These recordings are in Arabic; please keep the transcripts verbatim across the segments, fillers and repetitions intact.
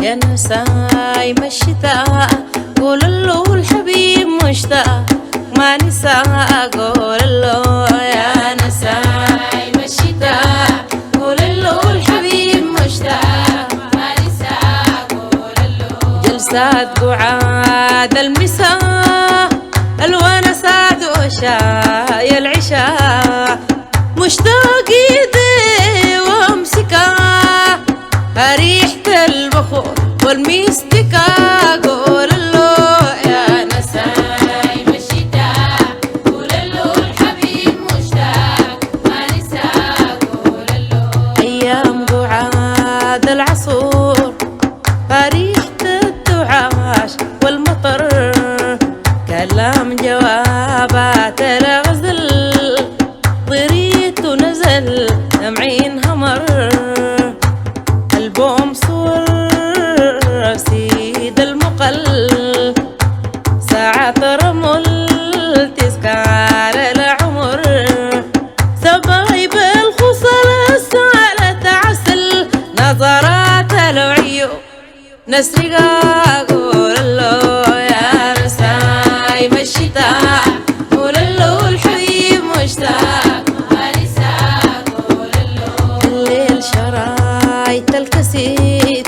يا نسايم الشتاء قول له الحبيب مشتاق ما نسى قول له يا نسايم الشتاء قول له الحبيب مشتاق ما نسى قول له جلسات قعاد المساء الونسات وشاي العشاء مشتاق ايدي وامسكها ريحة البخور والميستكا قول له يا نسايم الشتاء قول له الحبيب مشتاق ما نسى قول له أيام قعاد العصور ريحة الدعاش والمطر كلام جوابات الغزل طريت ونزل دمعين همر البوم صور سيد المقل ساعات رمل تذكار العمر سبايب الخصل سالت عسل نظرات العيون نسرقا قول له يا نسايم الشتاء قول له الحبيب مشتاق ما نسى قول له الليل شرايط الكسيت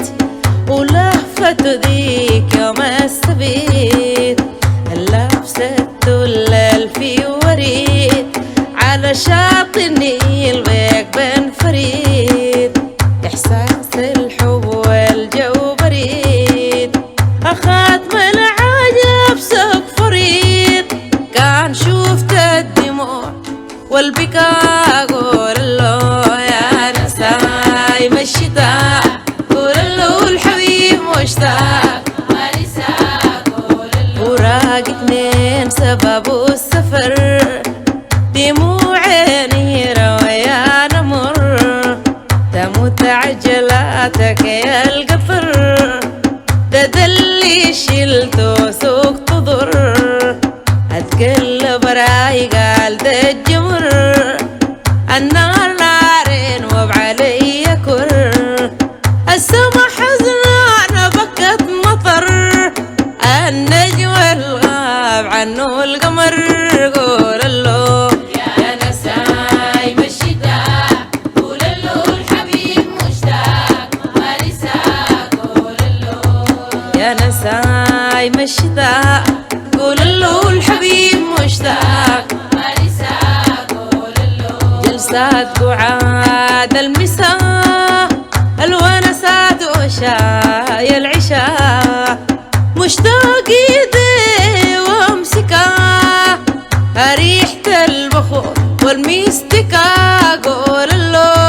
ولهفة ذيك يوم السبيت اللبسة الليل في وريد على شاطئ النيل بيك بن فريد إحساس الحب والجو بريد أخذ من العجب سوق فريد كان شوفت الدموع والبكاء قول له يا نسايم الشتاء قول له الحبيب مشتاق ما نسى قول له وراق اتنين سبب السفر دموع عيني روايا نمر تموت عجلاتك يا القطر تدلي شلته سوق تضر اتقلب راي قال ده الجمر النار نارين وبعلي كر السما حزنانة بكت مطر النجم الغاب عنه القمر قول له يا نسايم الشتاء قول له الحبيب مشتاق ما نسى قول له يا نسايم الشتاء قول له الحبيب مشتاق ما نسى قول له جلسات قعاد المساء الونسات وشاي العشاء مشتاق ايدي وامسكها ريحة البخور والميستكا قول له